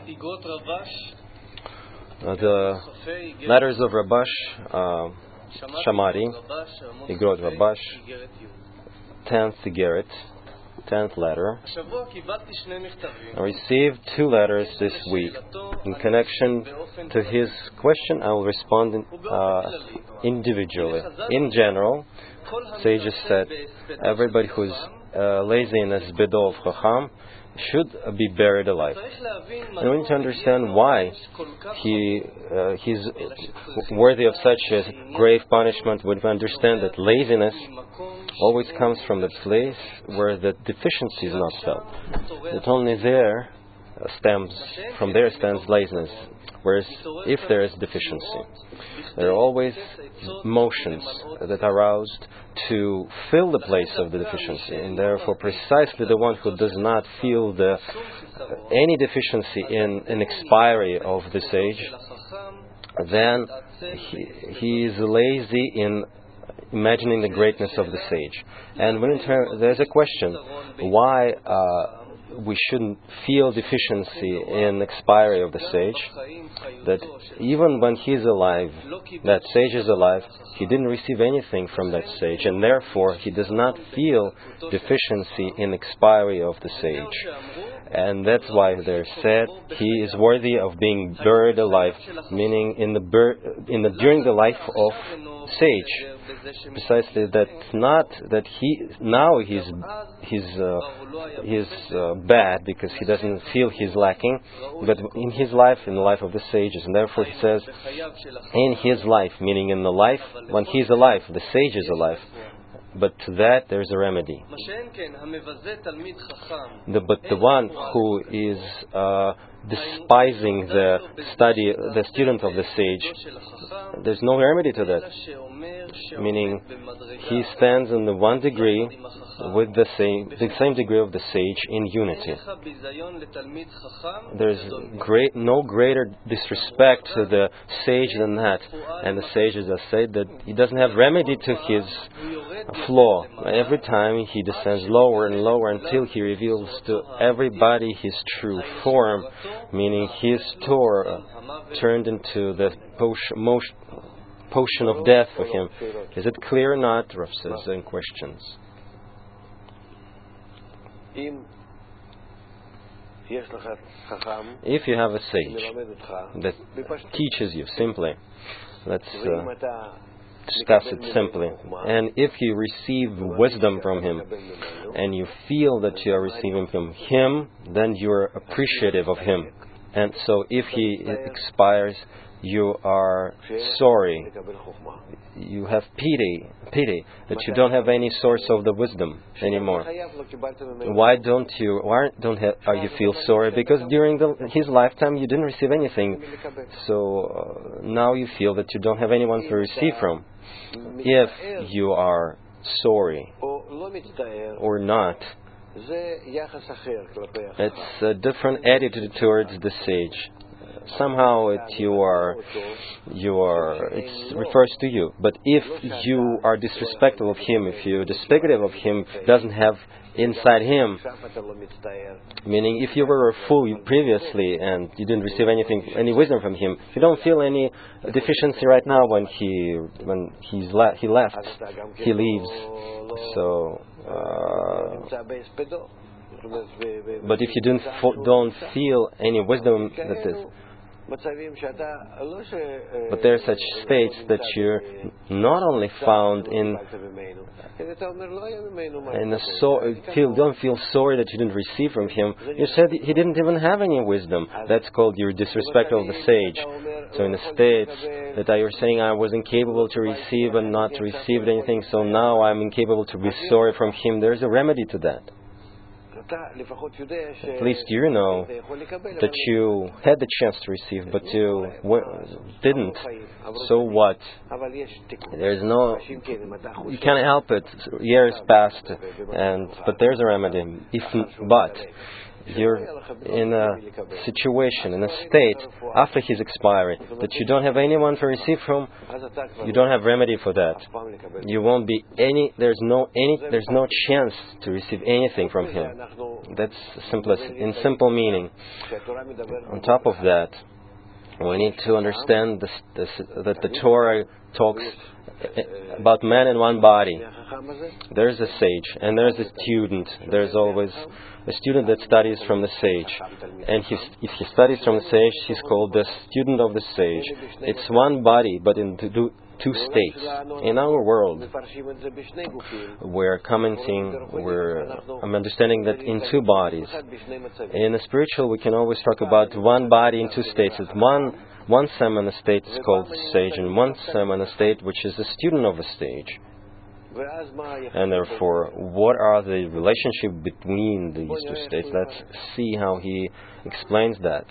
The letters of Rabash, Shamari, Igrot Rabash, 10th Igeret, 10th letter. I received 2 letters this week. In connection to his question, I will respond individually. In general, sages said everybody who's lazy in his bedov chacham should be buried alive. And we need to understand why he's worthy of such a grave punishment when we understand that laziness always comes from the place where the deficiency is not felt. That only stems laziness. Whereas if there is deficiency, there are always motions that are aroused to fill the place of the deficiency, and therefore precisely the one who does not feel any deficiency in an expiry of this age, then he is lazy in imagining the greatness of the sage. And there's a question, why we shouldn't feel deficiency in expiry of the sage, that even when he's alive, that sage is alive, he didn't receive anything from that sage, and therefore he does not feel deficiency in expiry of the sage. And that's why they're said he is worthy of being buried alive, meaning during the life of sage. Precisely, that's not that he's bad because he doesn't feel he's lacking, but in his life, in the life of the sages, and therefore he says, in his life, meaning in the life when he's alive, the sage is alive. But to that there's a remedy. But the one who is despising the student of the sage, there's no remedy to that. Meaning, he stands in the one degree with the same degree of the sage in unity. There's no greater disrespect to the sage than that. And the sages have said that he doesn't have remedy to his flaw. Every time he descends lower and lower until he reveals to everybody his true form, meaning his Torah turned into the potion of death for him. Is it clear or not? Rav says in questions. If you have a sage that teaches you simply, let's discuss it simply, and if you receive wisdom from him and you feel that you are receiving from him, then you are appreciative of him. And so if he expires, you are sorry. You have pity that you don't have any source of the wisdom anymore. Why don't you feel sorry? Because during his lifetime you didn't receive anything. So now you feel that you don't have anyone to receive from. If you are sorry or not, it's a different attitude towards the sage. Somehow it refers to you. But if you are disrespectful of him, if you're despicative of him, doesn't have inside him, meaning if you were a fool previously and you didn't receive any wisdom from him, you don't feel any deficiency right now when he leaves. So, but if you don't feel any wisdom, that is. But there are such states that you're not only found don't feel sorry that you didn't receive from him. You said he didn't even have any wisdom. That's called your disrespect of the sage. So in the states that you're saying I was incapable to receive and not received anything, so now I'm incapable to be sorry from him, there's a remedy to that. At least you know that you had the chance to receive, but you didn't. So what? You can't help it. Years passed, but there's a remedy. you're in a situation, in a state after he's expiring that you don't have anyone to receive from, you don't have remedy for that. You won't be there's no chance to receive anything from him. That's simplest, in simple meaning. On top of that, we need to understand that the Torah talks about man in one body. There's a sage and there's a student. There's always a student that studies from the sage. And if he studies from the sage, he's called the student of the sage. It's one body, but in two states. In our world, we're commenting, I'm understanding that in two bodies. In the spiritual, we can always talk about one body in two states. It's one samana state is called sage, and one samana state which is the student of the sage. And therefore, what are the relationship between these two states? Let's see how he explains that.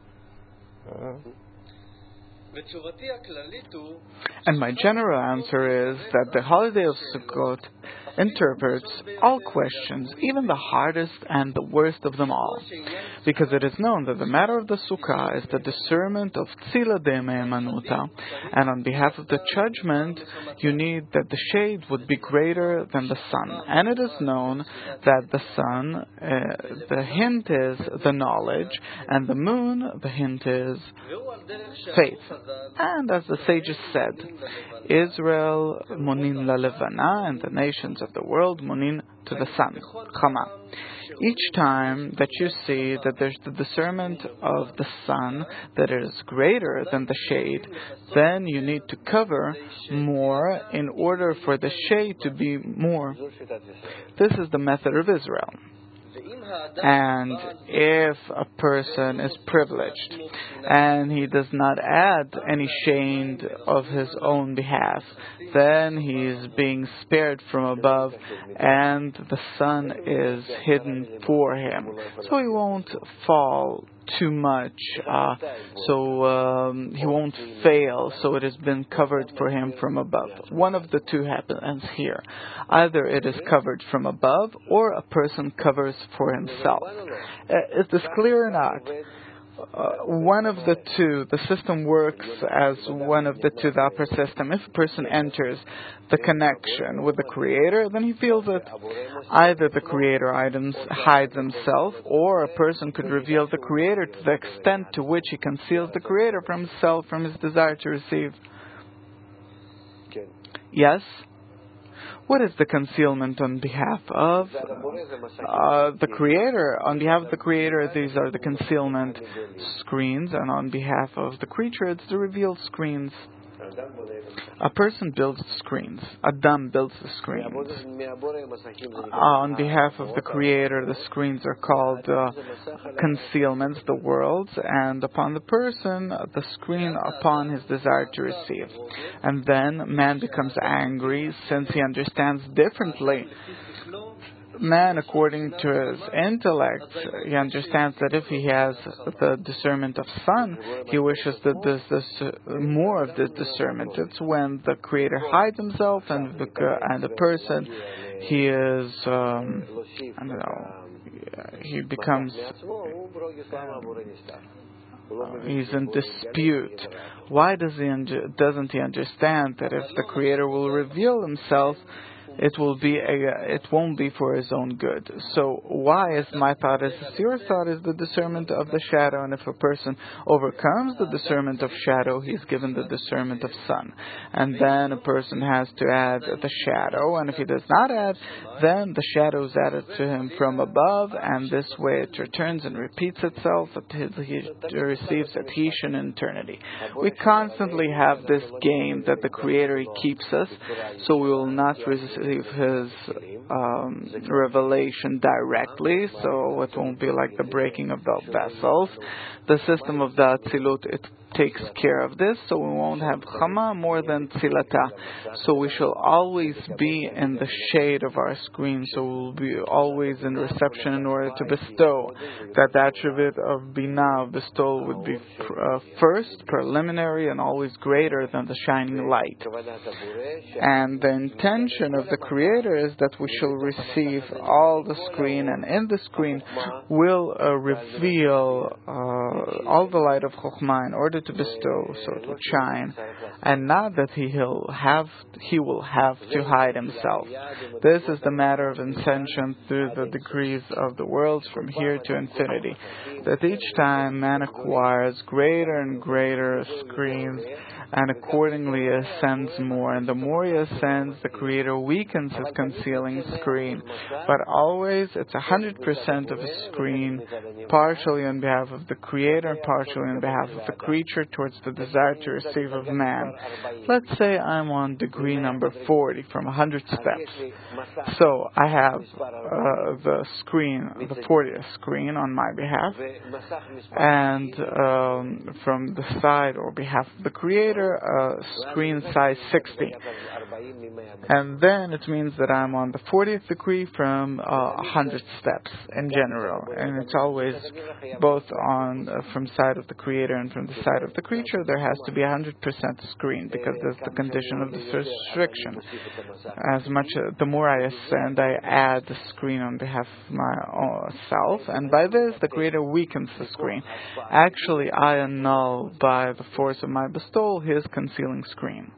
And my general answer is that the holiday of Sukkot interprets all questions, even the hardest and the worst of them all. Because it is known that the matter of the Sukkah is the discernment of Tzila de Me'emanuta, and on behalf of the judgment, you need that the shade would be greater than the sun. And it is known that the sun, the hint is the knowledge, and the moon, the hint is faith. And as the sages said, Israel munin la levana, and the nations of the world munin to the sun, Chama. Each time that you see that there's the discernment of the sun that is greater than the shade, then you need to cover more in order for the shade to be more. This is the method of Israel. And if a person is privileged and he does not add any shade of his own behalf, then he is being spared from above and the sun is hidden for him. So he won't fall too much, so he won't fail, so it has been covered for him from above. One of the two happens here. Either it is covered from above or a person covers for himself. Is this clear or not? One of the two, the system works as one of the two, the upper system. If a person enters the connection with the Creator, then he feels that either the Creator hides himself, or a person could reveal the Creator to the extent to which he conceals the Creator from himself, from his desire to receive. Yes? What is the concealment on behalf of the Creator? On behalf of the Creator, these are the concealment screens, and on behalf of the creature, it's the revealed screens. A person builds screens. Adam builds the screens. On behalf of the Creator, the screens are called concealments, the worlds, and upon the person, the screen upon his desire to receive. And then man becomes angry since he understands differently. Man, according to his intellect, he understands that if he has the discernment of sun, he wishes that there's more of this discernment. It's when the Creator hides himself, and the person, he is, he becomes, he's in dispute. Why doesn't he understand that if the Creator will reveal himself, it won't be for his own good? So why is my thought as your thought is the discernment of the shadow, and if a person overcomes the discernment of shadow, he's given the discernment of sun. And then a person has to add the shadow, and if he does not add, then the shadow is added to him from above, and this way it returns and repeats itself until he receives adhesion in eternity. We constantly have this game that the Creator keeps us, so we will not receive his revelation directly, so it won't be like the breaking of the vessels. The system of the Atzilut, it takes care of this, so we won't have Chama more than Tzilata. So we shall always be in the shade of our screen, so we'll be always in reception in order to bestow. That attribute of Binah, of bestowal, would be first, preliminary, and always greater than the shining light. And the intention of the Creator is that we shall receive all the screen, and in the screen will reveal all the light of Chokhmah in order to bestow, so it would shine, and not that he will have to hide himself. This is the matter of ascension through the degrees of the worlds from here to infinity, that each time man acquires greater and greater screens and accordingly ascends more. And the more he ascends, the Creator weakens his concealing screen. But always it's 100% of a screen, partially on behalf of the Creator and partially on behalf of the creature towards the desire to receive of man. Let's say I'm on degree number 40 from 100 steps. So I have the screen, the 40th screen on my behalf, and from the side or behalf of the Creator, screen size 60. And then it means that I'm on the 40th degree from 100 steps in general. And it's always both on from side of the Creator and from the side of the creature. There has to be 100% screen, because that's the condition of this restriction. The more I ascend, I add the screen on behalf of my own self, and by this the Creator weakens the screen. Actually, I annul by the force of my bestowal his concealing screen.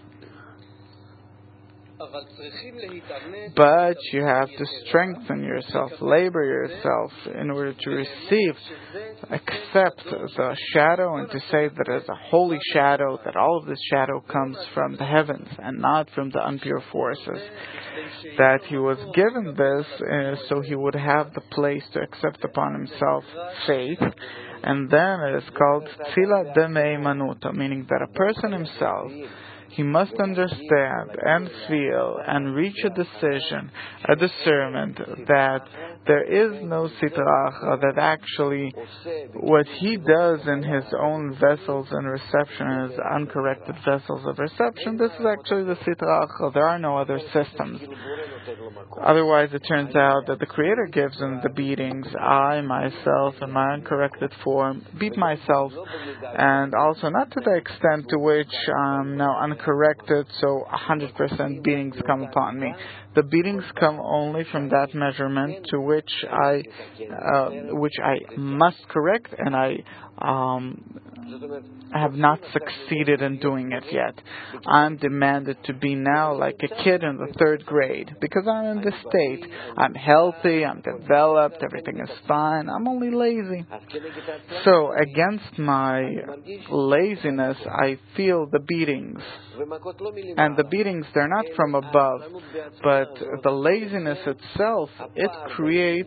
But you have to strengthen yourself, labor yourself in order to receive, accept the shadow, and to say that as a holy shadow, that all of this shadow comes from the heavens and not from the impure forces. That he was given this so he would have the place to accept upon himself faith. And then it is called Tzila Demei Manuta, meaning that a person himself, he must understand and feel and reach a decision, a discernment that there is no sitracha, that actually what he does in his own vessels and reception, his uncorrected vessels of reception, this is actually the sitracha. There are no other systems. Otherwise, it turns out that the Creator gives him the beatings. I, myself, in my uncorrected form, beat myself, and also not to the extent to which I'm now uncorrected, so 100% beatings come upon me. The beatings come only from that measurement to which I must correct, and I have not succeeded in doing it yet. I'm demanded to be now like a kid in the 3rd grade, because I'm in this state. I'm healthy, I'm developed, everything is fine, I'm only lazy. So against my laziness, I feel the beatings. And the beatings, they're not from above, but the laziness itself, it creates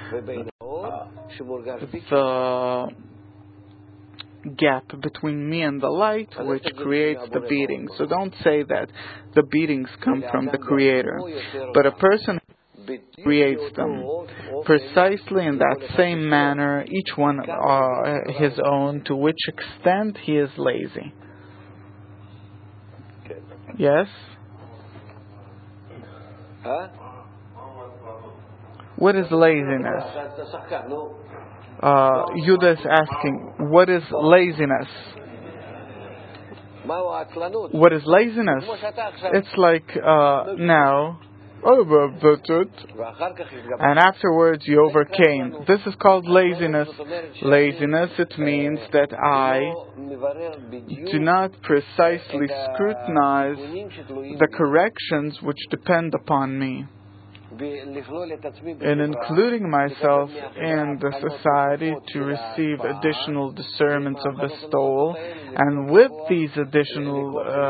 the gap between me and the light, which creates the beatings. So don't say that the beatings come from the Creator, but a person creates them precisely in that same manner, each one his own, to which extent he is lazy. Yes? What is laziness? Yudah is asking, what is laziness? What is laziness? It's like now, and afterwards you overcame. This is called laziness. Laziness, it means that I do not precisely scrutinize the corrections which depend upon me, in including myself in the society to receive additional discernments of bestowal, and with these additional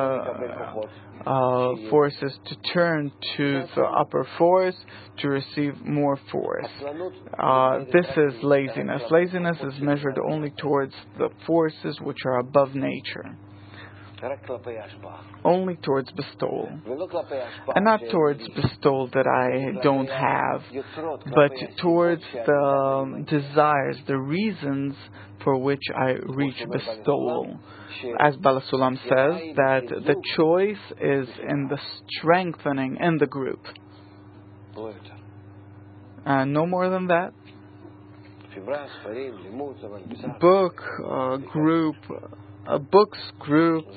forces to turn to the upper force to receive more force. This is laziness. Laziness is measured only towards the forces which are above nature. Only towards bestowal, and not towards bestowal that I don't have, but towards the desires, the reasons for which I reach bestowal. As Bala Sulam says, that the choice is in the strengthening in the group. No more than that. Book, group, books, group,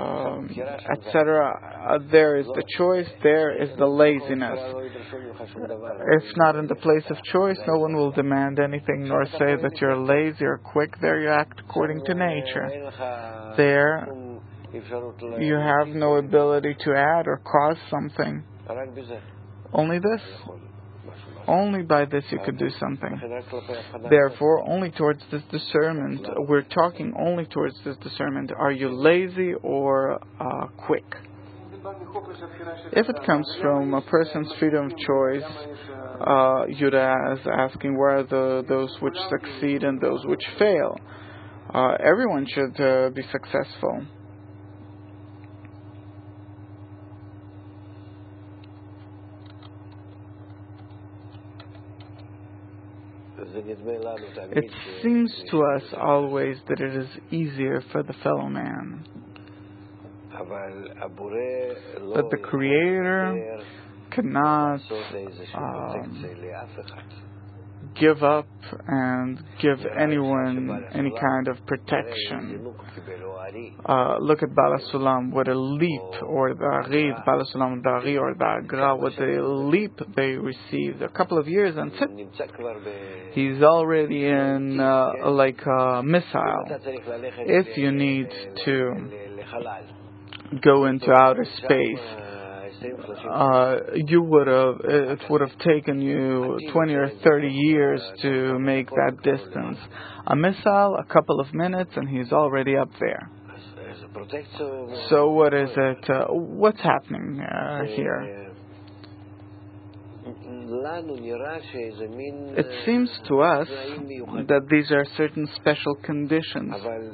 etc., there is the choice, there is the laziness. If not in the place of choice, no one will demand anything nor say that you're lazy or quick. There you act according to nature. There you have no ability to add or cause something. Only this. Only by this you could do something. Therefore, only towards this discernment, we're talking only towards this discernment. Are you lazy or quick? If it comes from a person's freedom of choice, Yudah is asking where are those which succeed and those which fail. Everyone should be successful. It seems to us always that it is easier for the fellow man. But the Creator cannot give up and give anyone any kind of protection. Look at Bala Sulam, what a leap, or the Ari, Bala Sulam, the Ari, or the Agra, what a leap they received. A couple of years and he's already in like a missile. If you need to go into outer space, it would have taken you 20 or 30 years to make that distance. A missile, a couple of minutes, and he's already up there. So what is it? What's happening here? It seems to us that these are certain special conditions.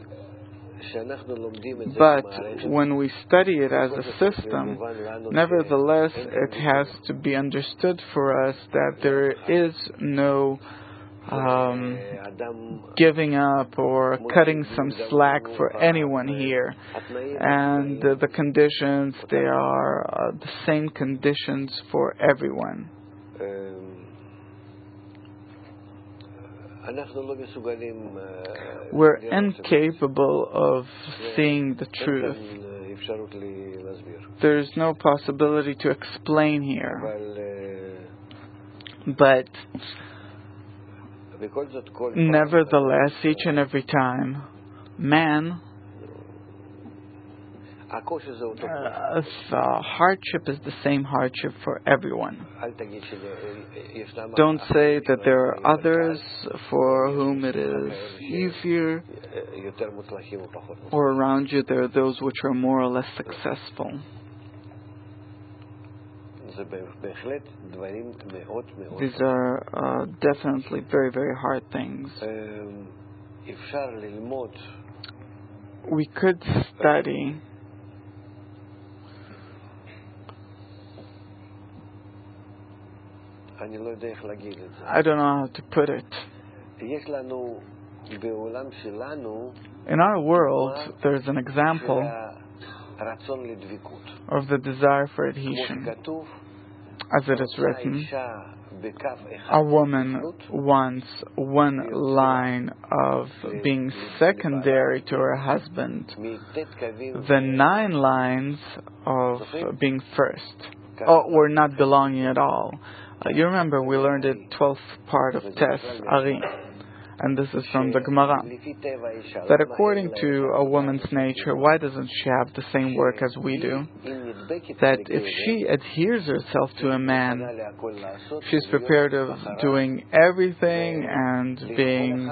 But when we study it as a system, nevertheless, it has to be understood for us that there is no giving up or cutting some slack for anyone here. And the conditions, they are the same conditions for everyone. We're incapable of seeing the truth. There's no possibility to explain here. But nevertheless, each and every time, man, hardship is the same hardship for everyone. Don't say that there are others for whom it is easier, or around you there are those which are more or less successful. These are definitely very, very hard things. We could study I don't know how to put it. In our world, there's an example of the desire for adhesion. As it is written, a woman wants one line of being secondary to her husband, the 9 lines of being first, or not belonging at all. You remember we learned it 12th part of Tes Ari, and this is from the Gemara, that according to a woman's nature, why doesn't she have the same work as we do? That if she adheres herself to a man, she's prepared of doing everything and being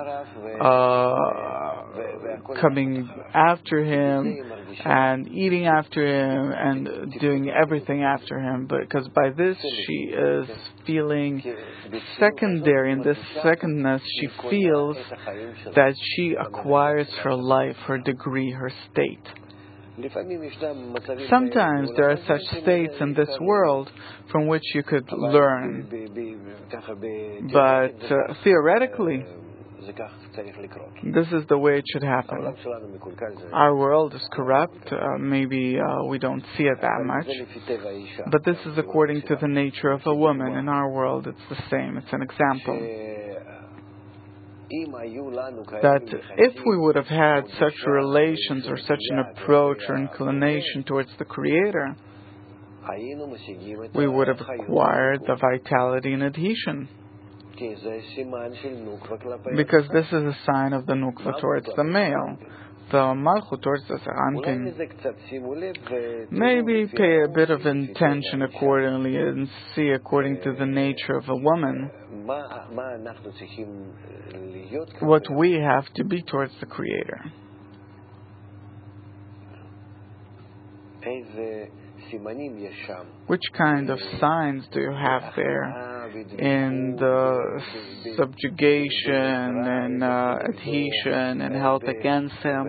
coming after him and eating after him and doing everything after him, because by this she is feeling secondary. In this secondness, she feels that she acquires her life, her degree, her state. Sometimes there are such states in this world from which you could learn, but theoretically, this is the way it should happen. Our world is corrupt. Maybe we don't see it that much. But this is according to the nature of a woman. In our world, it's the same. It's an example. that if we would have had such relations or such an approach or inclination towards the Creator, we would have acquired the vitality and adhesion. Because this is a sign of the Nukva towards the male, the Malchut towards the Zeranpin. Maybe pay a bit of intention accordingly and see according to the nature of a woman what we have to be towards the Creator. Which kind of signs do you have there in the subjugation and adhesion and help against him?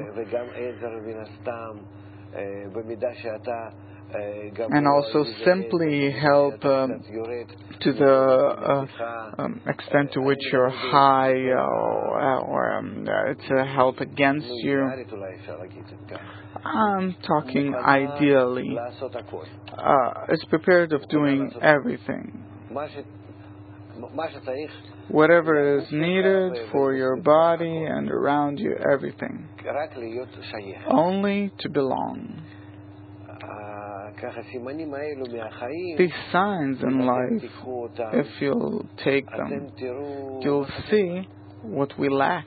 And also simply help to the extent to which you're high or it's a help against you. I'm talking ideally. It's prepared of doing everything. Whatever is needed for your body and around you, everything. Only to belong. These signs in life, if you'll take them, you'll see what we lack.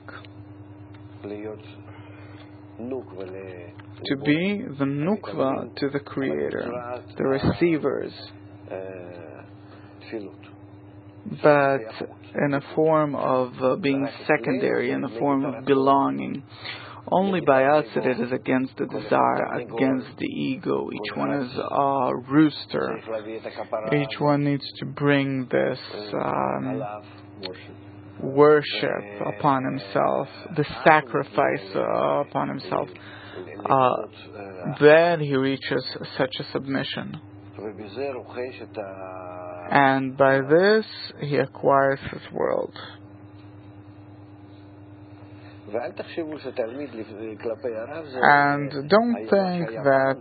To be the nukva to the Creator, the receivers, but in a form of being secondary, in a form of belonging. Only by us it is against the desire, against the ego. Each one is a rooster. Each one needs to bring this worship upon himself, the sacrifice upon himself. Then he reaches such a submission. And by this he acquires his world. And don't think that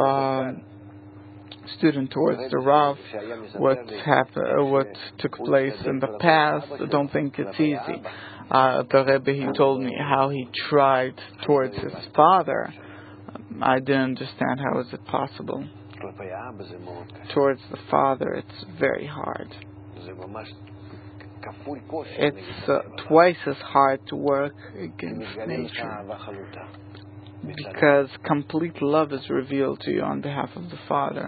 student towards the Rav, what took place in the past, don't think it's easy. The Rebbe, he told me how he tried towards his father. I didn't understand how is it possible. Towards the father, it's very hard. It's twice as hard to work against nature, because complete love is revealed to you on behalf of the Father,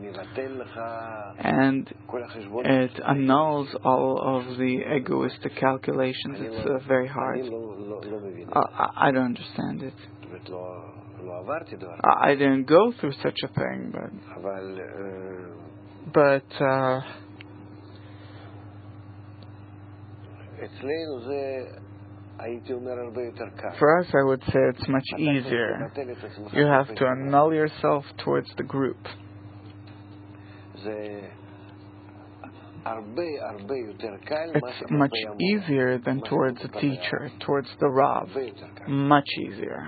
and it annuls all of the egoistic calculations. It's very hard. I don't understand it. I didn't go through such a thing, but for us, I would say it's much easier. You have to annul yourself towards the group. It's much easier than towards a teacher, towards the Rav. Much easier.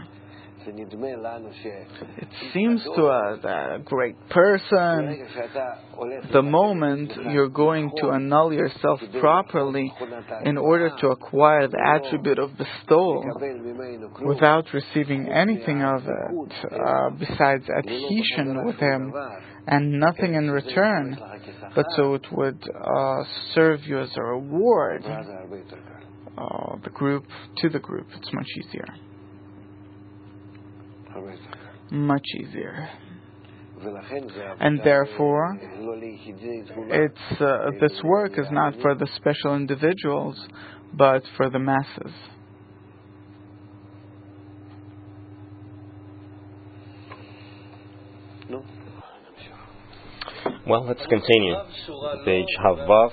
It seems to us that a great person, the moment you're going to annul yourself properly in order to acquire the attribute of bestowal without receiving anything of it besides adhesion with him and nothing in return, but so it would serve you as a reward, the group, it's much easier. Much easier. And therefore, this work is not for the special individuals, but for the masses. Well, let's continue. Page Havav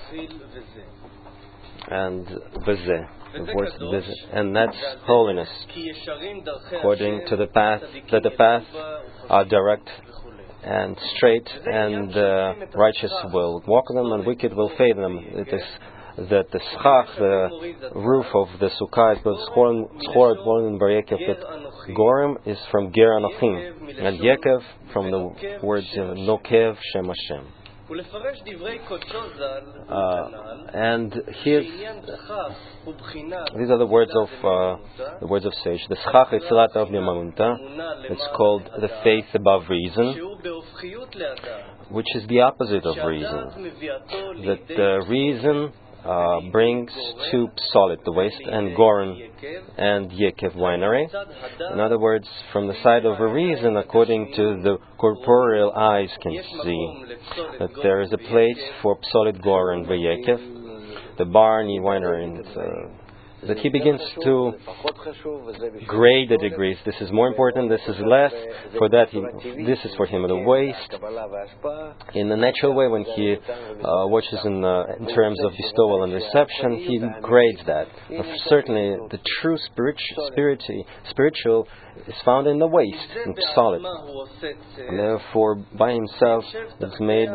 and Vizeh. The word visit, and that's holiness, according to the path, that the path are direct and straight, and righteous will walk them, and wicked will fade them. It is that the schach, the roof of the sukkah, is schor born in Bar Yekev, that Gorim is from Ger Anochim, and Yekev from the words Nokev Shem Hashem. And these are the words of sage. The schach etzilat av nemamunta. It's called the faith above reason, which is the opposite of reason. That the reason brings to Psolit, the waste, and Goren and Yekev winery. In other words, from the side of a reason, according to the corporeal eyes can see, that there is a place for Psolit, Goren, Yekev, the barn, winery, and that he begins to grade the degrees. This is more important, this is less. For that, this is for him the waste. In the natural way, when he watches in terms of bestowal and reception, he grades that. Certainly, the true spiritual is found in the waste, in Psolit. And therefore, by himself, it's made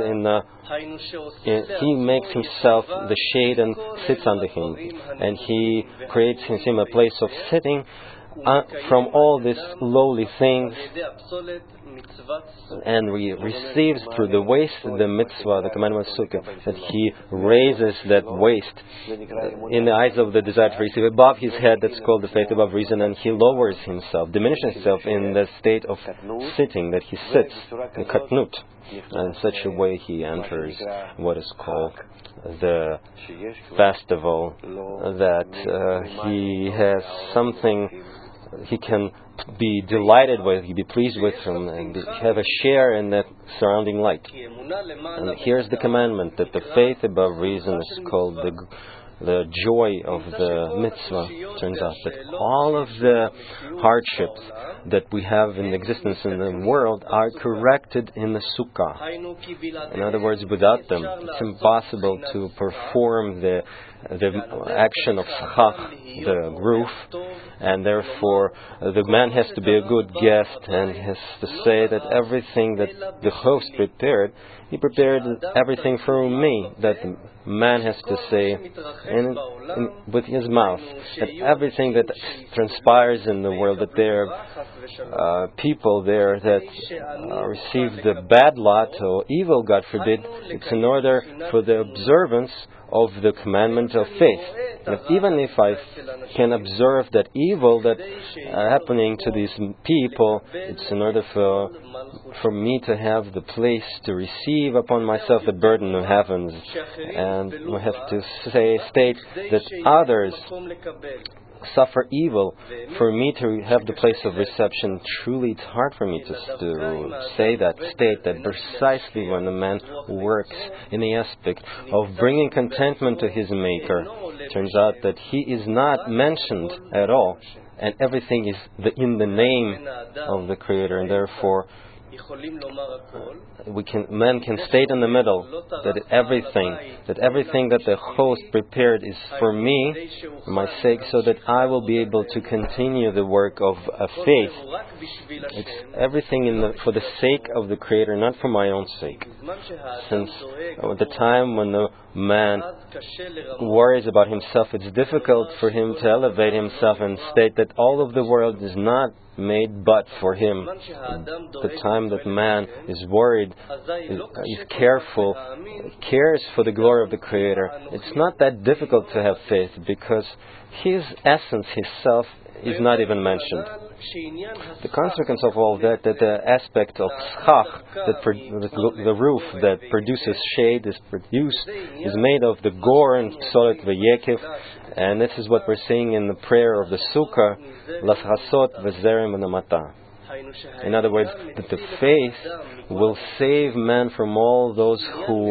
he makes himself the shade and sits under him. And he creates in him a place of sitting from all these lowly things, and receives through the waste the mitzvah, the commandment of sukkah, that he raises that waste in the eyes of the desire to receive above his head. That's called the faith above reason, and he lowers himself, diminishes himself in the state of sitting, that he sits in katnut. And in such a way he enters what is called the festival, that he has something he can be delighted with, he be pleased with him, and have a share in that surrounding light. And here's the commandment, that the faith above reason is called the joy of the mitzvah. Turns out that all of the hardships that we have in existence in the world are corrected in the sukkah. In other words, without them, it's impossible to perform the action of schach, the roof, and therefore the man has to be a good guest and has to say that everything that the host prepared, he prepared everything for me. That the man has to say with his mouth that everything that transpires in the world, that there are people there that receive the bad lot or evil, God forbid, it's in order for the observance of the commandment of faith. That even if I can observe that evil that happening to these people, it's in order for me to have the place to receive upon myself the burden of heavens, and we have to state that others suffer evil for me to have the place of reception. Truly, it's hard for me to say that, state that precisely when a man works in the aspect of bringing contentment to his Maker, turns out that he is not mentioned at all, and everything is in the name of the Creator, and therefore men can state in the middle that everything that the host prepared is for me, for my sake, so that I will be able to continue the work of faith. It's everything for the sake of the Creator, not for my own sake. Since at the time when the man worries about himself, it's difficult for him to elevate himself and state that all of the world is not made but for him. The time that man is worried, is careful, cares for the glory of the Creator, it's not that difficult to have faith, because his essence, his self, is not even mentioned. The consequence of all that the aspect of schach, the roof that produces shade, is made of the gor and psolit v'yekev, and this is what we're saying in the prayer of the sukkah, l'chasot v'zerem v'namata. In other words, that the faith will save man from all those who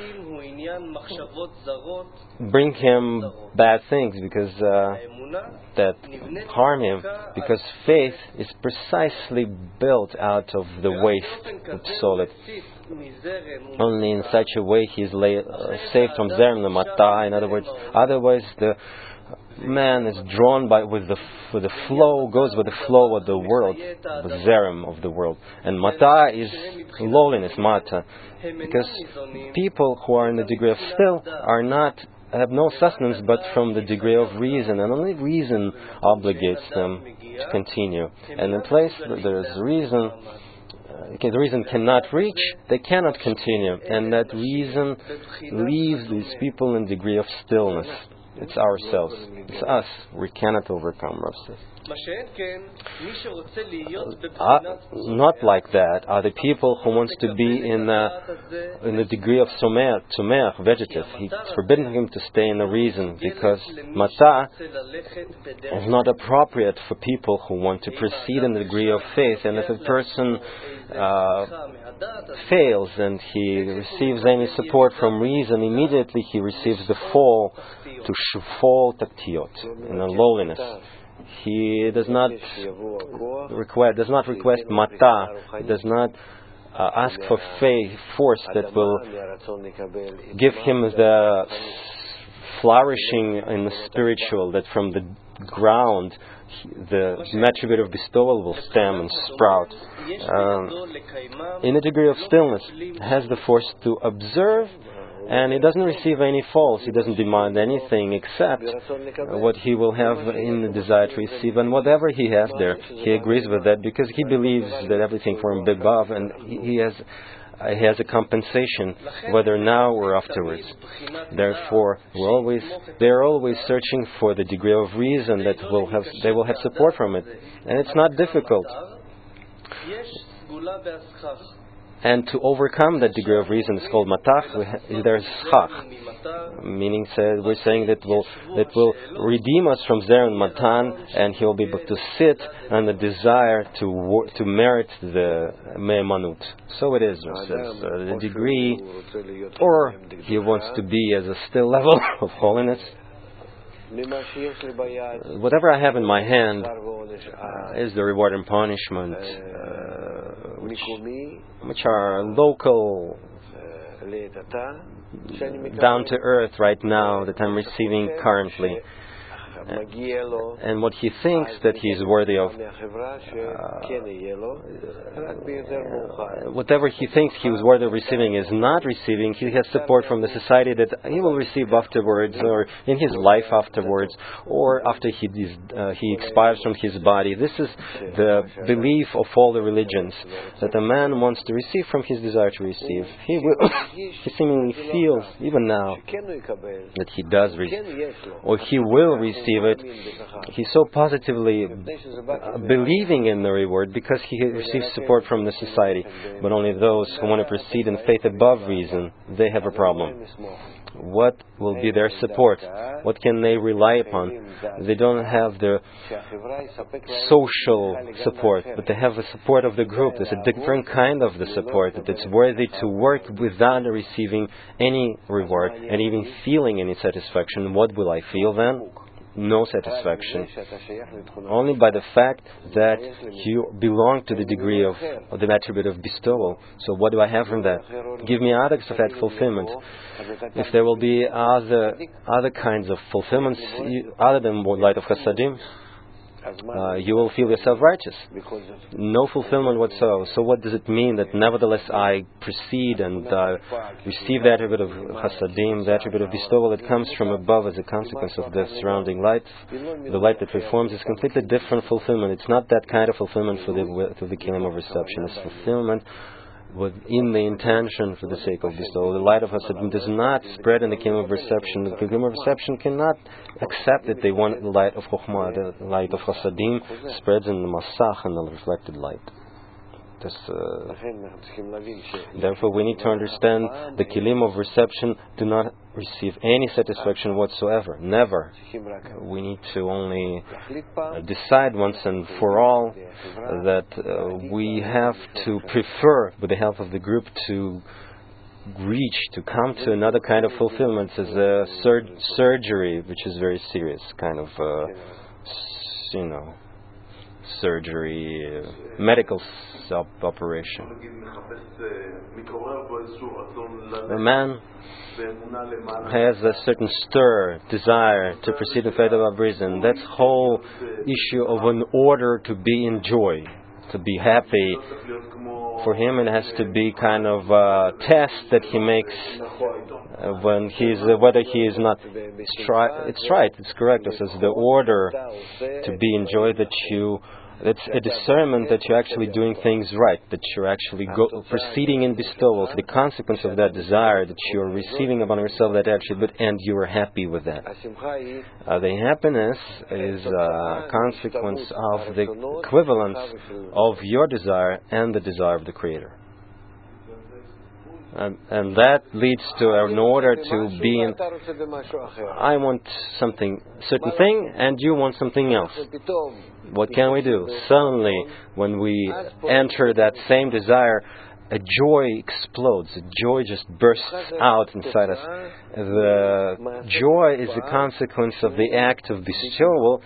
bring him bad things, because that harm him, because faith is precisely built out of the waste of psolit. Only in such a way he is saved from zerem l'mata. In other words, otherwise the man is drawn with the flow, goes with the flow of the world, the zerem of the world. And mata is lowliness, mata, because people who are in the degree of still have no sustenance but from the degree of reason, and only reason obligates them to continue. And in place that there is reason, the reason cannot reach, they cannot continue. And that reason leaves these people in a degree of stillness. It's ourselves. It's us. We cannot overcome, Rav says. Not like that are the people who wants to be in the degree of Tzumeach, vegetative. It's forbidden him to stay in the reason because Matah is not appropriate for people who want to proceed in the degree of faith. And if a person fails and he receives any support from reason, immediately he receives the fall to shufol taktiot, in a lowliness. He does not request matah. He does not ask for faith, force that will give him the flourishing in the spiritual, that from the ground the attribute of bestowal will stem and sprout. In a degree of stillness, has the force to observe, and he doesn't receive any false. He doesn't demand anything except what he will have in the desire to receive, and whatever he has there, he agrees with that because he believes that everything from above, and he has a compensation, whether now or afterwards. Therefore, they are always searching for the degree of reason that they will have support from it, and it's not difficult. And to overcome that degree of reason is called matach. There's schach, meaning we're saying that will redeem us from zer and matan, and he'll be able to sit on the desire to merit the me'emanut. So it is, the degree, or he wants to be as a still level of holiness. Whatever I have in my hand is the reward and punishment, which are local, down to earth right now, that I'm receiving currently. And what he thinks that he is worthy of, whatever he thinks he was worthy of receiving is not receiving. He has support from the society that he will receive afterwards, or in his life afterwards, or after he expires from his body. This is the belief of all the religions, that a man wants to receive from his desire to receive. He seemingly feels, even now, that he does receive, or he will receive it. He's so positively believing in the reward because he receives support from the society. But only those who want to proceed in faith above reason, they have a problem. What will be their support? What can they rely upon? They don't have the social support, but they have the support of the group. There's a different kind of the support, that it's worthy to work without receiving any reward and even feeling any satisfaction. What will I feel then? No satisfaction. Only by the fact that you belong to the degree of the attribute of bestowal. So what do I have from that? Give me others of that fulfillment. If there will be other kinds of fulfillments other than light of Chasadim, you will feel yourself righteous. No fulfillment whatsoever. So what does it mean that nevertheless I proceed and receive the attribute of Chasadim, the attribute of bestowal that comes from above as a consequence of the surrounding light? The light that reforms is completely different fulfillment. It's not that kind of fulfillment for the kingdom of reception. It's fulfillment within the intention for the sake of bestowal. The light of Hasadim does not spread in the kingdom of reception. The kingdom of reception cannot accept that they want the light of Chokhmah. The light of Hasadim spreads in the Masach and the reflected light. Therefore, we need to understand the kilim of reception do not receive any satisfaction whatsoever. Never. We need to only decide once and for all that we have to prefer, with the help of the group, to come to another kind of fulfillment as a surgery, which is very serious, kind of, surgery, medical operation. A man has a certain desire to proceed in faith above reason. That's whole issue of an order to be in joy, to be happy. For him, it has to be kind of a test that he makes when whether he is not. It's right. It's correct. It says the order to be in joy, that you It's a discernment that you're actually doing things right, that you're actually proceeding in bestowals, the consequence of that desire that you're receiving upon yourself that attribute, and you are happy with that. The happiness is a consequence of the equivalence of your desire and the desire of the Creator. And that leads to an order to be in, I want something, certain thing, and you want something else. What can we do? Suddenly, when we enter that same desire, a joy explodes. A joy just bursts out inside us. The joy is a consequence of the act of bestowal.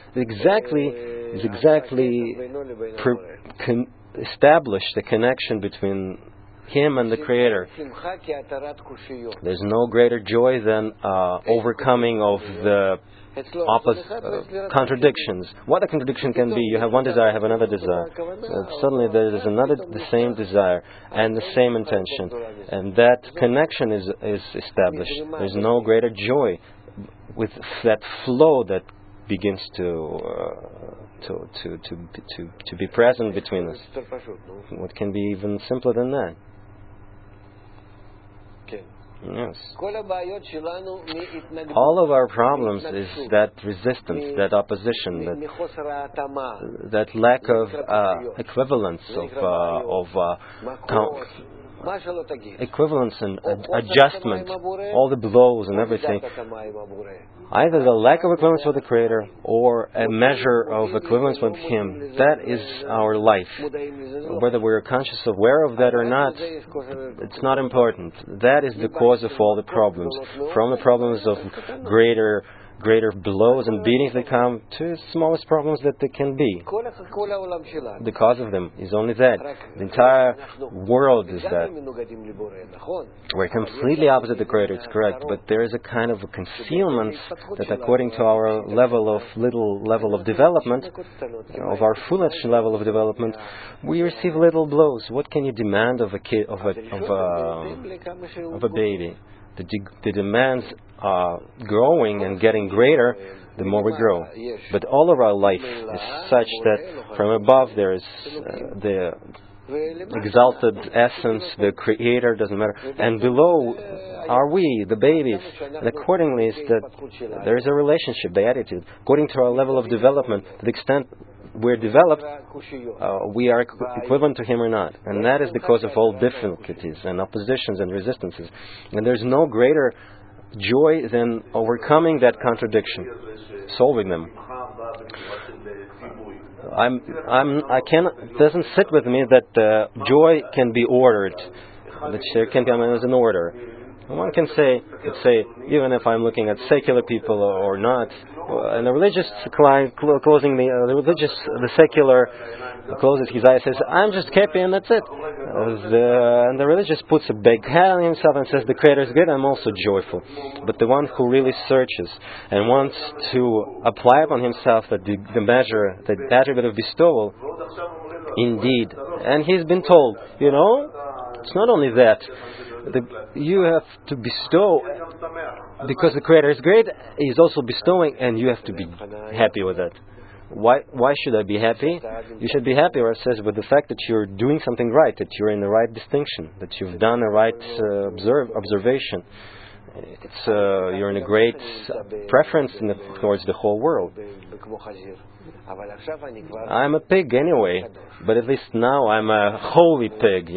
Established the connection between Him and the Creator. There's no greater joy than overcoming of the contradictions. What a contradiction can be. You have one desire, have another desire. Suddenly there is the same desire and the same intention, and that connection is established. There's no greater joy with that flow that begins to be present between us. What can be even simpler than that? Yes. All of our problems is that resistance, that opposition, that lack of equivalence equivalence and adjustment, all the blows and everything. Either the lack of equivalence with the Creator or a measure of equivalence with Him. That is our life. Whether we're conscious aware of that or not, it's not important. That is the cause of all the problems. From the problems of greater blows and beatings that come to the smallest problems that they can be. The cause of them is only that. The entire world is that. We're completely opposite the Creator, it's correct, but there is a kind of a concealment that according to our level of development, of our foolish level of development, we receive little blows. What can you demand of a kid, of a baby? The demands are growing and getting greater the more we grow. But all of our life is such that from above there is the exalted essence, the Creator, doesn't matter. And below are we, the babies. And accordingly is that there is a relationship, the attitude. According to our level of development, to the extent we're developed, we are equivalent to Him or not. And that is the cause of all difficulties and oppositions and resistances. And there's no greater joy than overcoming that contradiction, solving them. It doesn't sit with me that joy can be ordered, that there can be as an order. One can say, even if I'm looking at secular people or not, and the religious the secular closes his eyes and says, I'm just happy and that's it. And the religious puts a big hat on himself and says, the Creator is good, I'm also joyful. But the one who really searches and wants to apply upon himself the measure, the attribute of bestowal, indeed, and he's been told, it's not only that. You have to bestow because the Creator is great. He's also bestowing, and you have to be happy with it. Why should I be happy? You should be happy, or it says, with the fact that you're doing something right, that you're in the right distinction, that you've done the right observation. You're in a great preference towards the whole world. I'm a pig anyway, but at least now I'm a holy pig,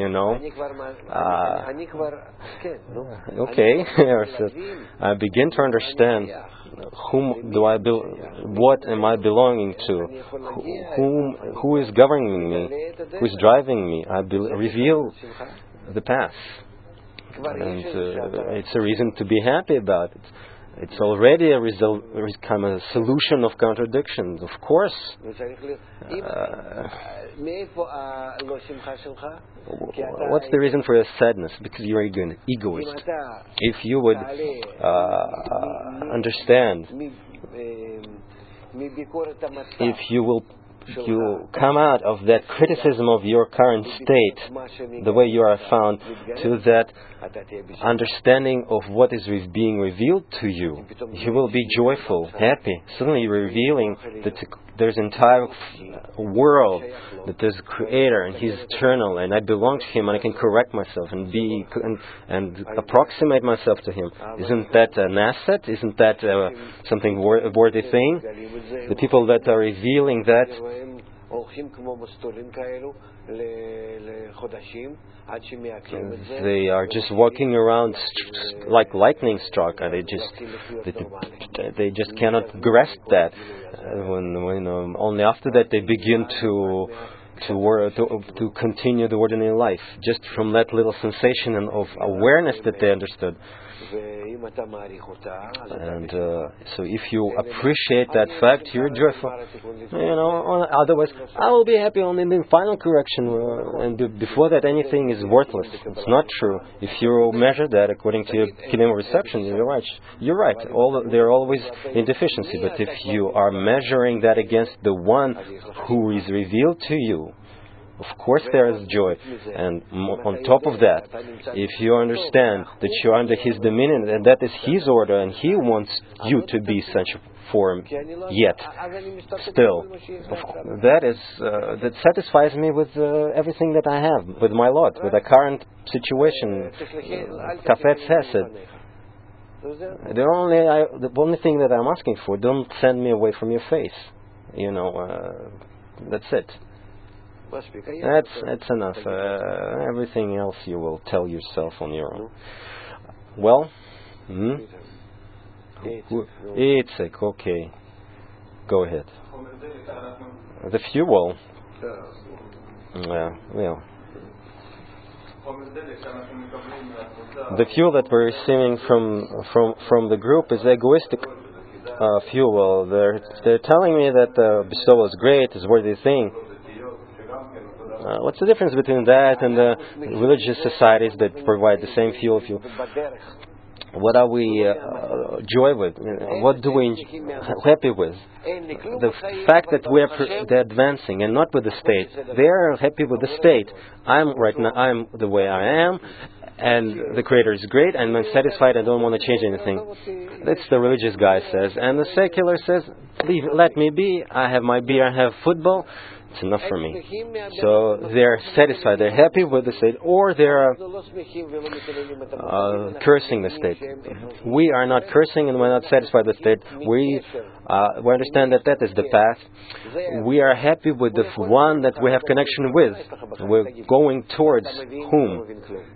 Okay, I begin to understand what am I belonging to, who is governing me, who is driving me. I reveal the path. And it's a reason to be happy about it. It's already a solution of contradictions, of course. What's the reason for your sadness? Because you're an egoist. If you would understand, if you will you come out of that criticism of your current state, the way you are found, to that understanding of what is being revealed to you. You will be joyful, happy. Suddenly you're revealing that there's an entire world, that there's a Creator and He's eternal, and I belong to Him, and I can correct myself and approximate myself to Him. Isn't that an asset? Isn't that something a worthy thing? The people that are revealing that, they are just walking around like lightning struck, and they just cannot grasp that. Only after that they begin to continue the ordinary life, just from that little sensation of awareness that they understood. And so if you appreciate that fact, you're joyful. Otherwise, I will be happy only in the final correction, and before that anything is worthless. It's not true. If you measure that according to your kingdom of reception, you're right. You're right. They're always in deficiency. But if you are measuring that against the one who is revealed to you, of course there is joy. And on top of that, if you understand that you're under His dominion and that is His order and He wants you to be such a form yet, still, that satisfies me with everything that I have, with my lot, with the current situation. Kafetz Hesed. The only thing that I'm asking for, don't send me away from your face. That's it. That's enough. Everything else you will tell yourself on your own. Well, Yitzhak, okay. Go ahead. The fuel. The fuel that we're receiving from the group is egoistic fuel. They're telling me that the bestowal is great, is a worthy thing. What's the difference between that and the religious societies that provide the same fuel? What are we joy with? What do we happy with? The fact that they're advancing and not with the state. They're happy with the state. I'm the way I am, and the Creator is great, and I'm satisfied. I don't want to change anything. That's the religious guy says, and the secular says, let me be. I have my beer. I have football. It's enough for me. So they're satisfied, they're happy with the state, or they're cursing the state. We are not cursing and we're not satisfied with the state. We understand that is the path. We are happy with the one that we have connection with. We're going towards whom?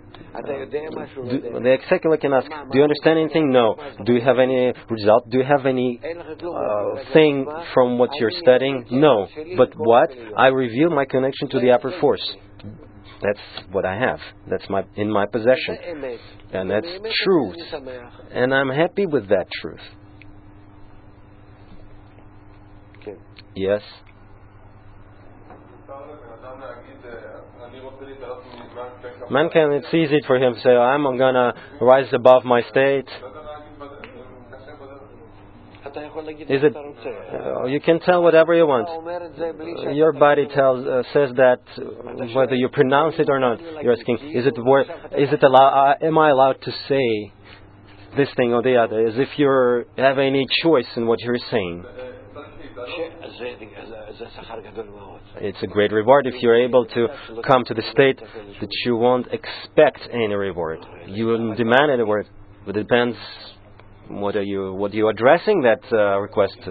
The secular can ask, do you understand anything? No. Do you have any result? Do you have any thing from what you're studying? No. But what? I reveal my connection to the upper force. That's what I have. That's in my possession. And that's truth. And I'm happy with that truth. Yes? It's easy for him to say, I'm going to rise above my state. Is it? You can tell whatever you want. Your body says that, whether you pronounce it or not. You're asking, am I allowed to say this thing or the other? As if you have any choice in what you're saying. It's a great reward if you're able to come to the state that you won't expect any reward. You wouldn't demand any reward. But it depends what are you addressing that request to.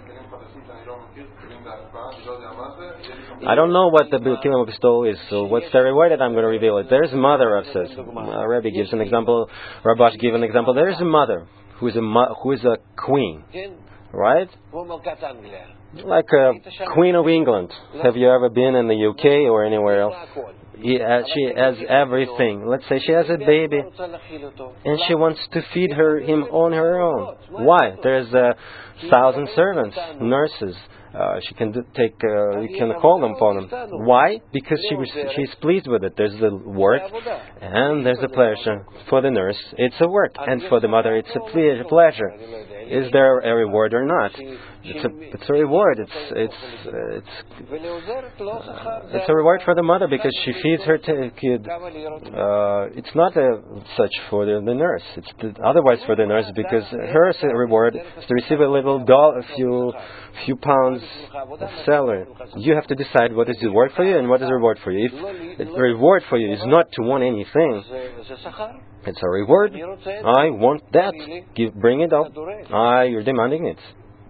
I don't know what the kingdom of bestowal is, so what's the reward that I'm going to reveal it? There's a mother, says. Rabbi gives an example, Rabash gives an example. There's a mother who is a queen. Right? Like a Queen of England. Have you ever been in the UK or anywhere else? She has everything. Let's say she has a baby and she wants to feed him on her own. Why? There's 1,000 servants, nurses, she can you can call them upon them. Why? Because she's pleased with it. There's the work and there's the pleasure. For the nurse, it's a work, and for the mother, it's a pleasure. Is there a reward or not? It's a reward. It's a reward for the mother because she feeds her kid. It's not such for the nurse. It's otherwise for the nurse because her reward is to receive a few pounds of salary. You have to decide what is the reward for you and what is the reward for you. If the reward for you is not to want anything, it's a reward. I want that. Bring it up. You're demanding it.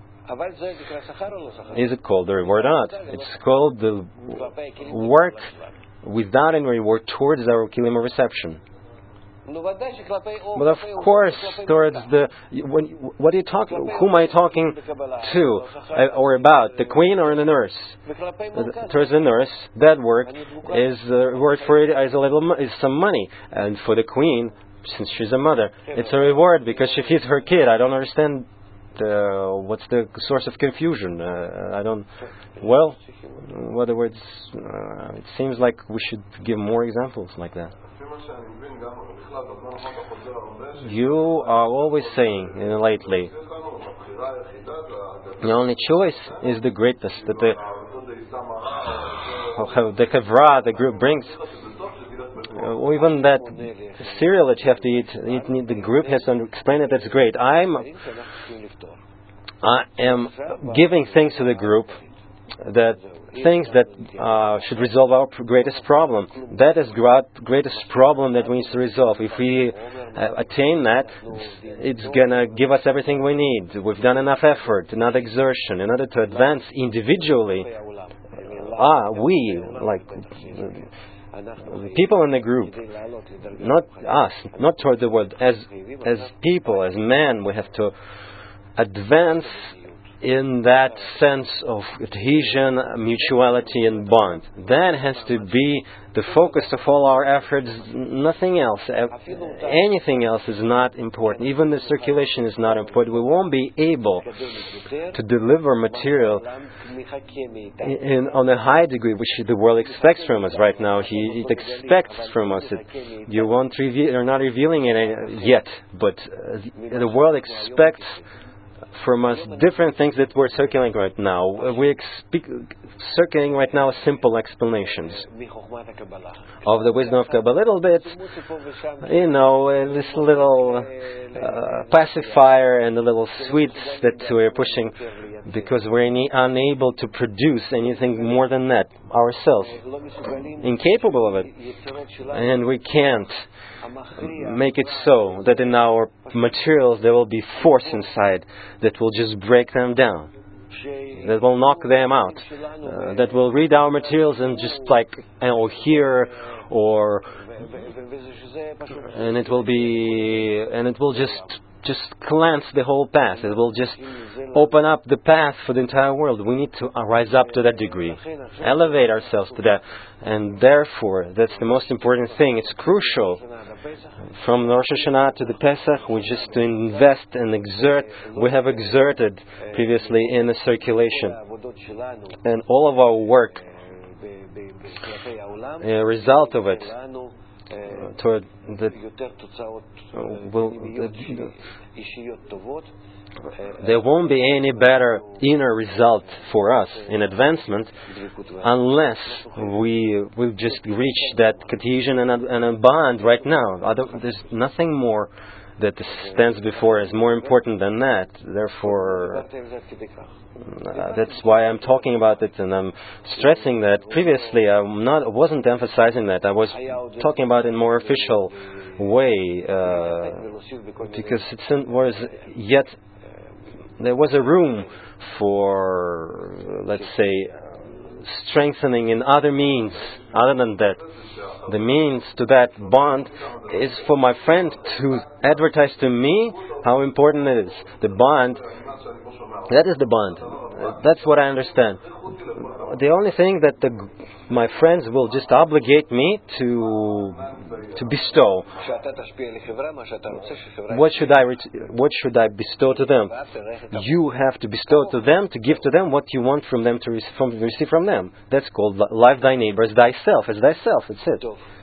Is it called the reward or not? It's called the work without any reward towards our kilima reception. But of course, towards what are you talking? Whom am I talking to or about? The queen or the nurse? Towards the nurse, that work is reward for it is some money, and for the queen, since she's a mother, it's a reward because she feeds her kid. I don't understand. What's the source of confusion? I don't. Well, in other words, it seems like we should give more examples like that. You are always saying lately, the only choice is the greatness that the Kavra, the group, brings. Even that cereal that you have to eat, the group has to explain it. That's great. I am giving things to the group, things that should resolve our greatest problem. That is the greatest problem that we need to resolve. If we attain that, it's going to give us everything we need. We've done enough effort, enough exertion in order to advance individually. The people in the group, not us, not toward the world. As people, as men, we have to advance in that sense of adhesion, mutuality, and bond. That has to be the focus of all our efforts. Nothing else. Anything else is not important. Even the circulation is not important. We won't be able to deliver material on a high degree, which the world expects from us right now. It expects from us. You're not revealing it yet, but the world expects from us different things that we're circulating right now. We're circulating right now simple explanations of the wisdom of Kabbalah. A little bit, this little pacifier and the little sweets that we're pushing because we're unable to produce anything more than that ourselves. Incapable of it. And we can't make it so that in our materials there will be force inside that will just break them down, that will knock them out, that will read our materials and just hear and it will just cleanse the whole path. It will just open up the path for the entire world. We need to rise up to that degree, elevate ourselves to that, and therefore that's the most important thing. It's crucial. From Rosh Hashanah to the Pesach, we just to invest and exert. We have exerted previously in the circulation, and all of our work, a result of it, toward there won't be any better inner result for us in advancement unless we've just reached that cohesion and a bond right now. There's nothing more that stands before us more important than that. Therefore, that's why I'm talking about it, and I'm stressing that. Previously, I wasn't emphasizing that. I was talking about it in a more official way because there was a room for, let's say, strengthening in other means other than that. The means to that bond is for my friend to advertise to me how important it is. The bond, that is the bond. That's what I understand. The only thing that my friends will just obligate me to bestow. What should I bestow to them? You have to bestow to them, to give to them what you want from them to receive from them. That's called love thy neighbor as thyself. As thyself, that's it.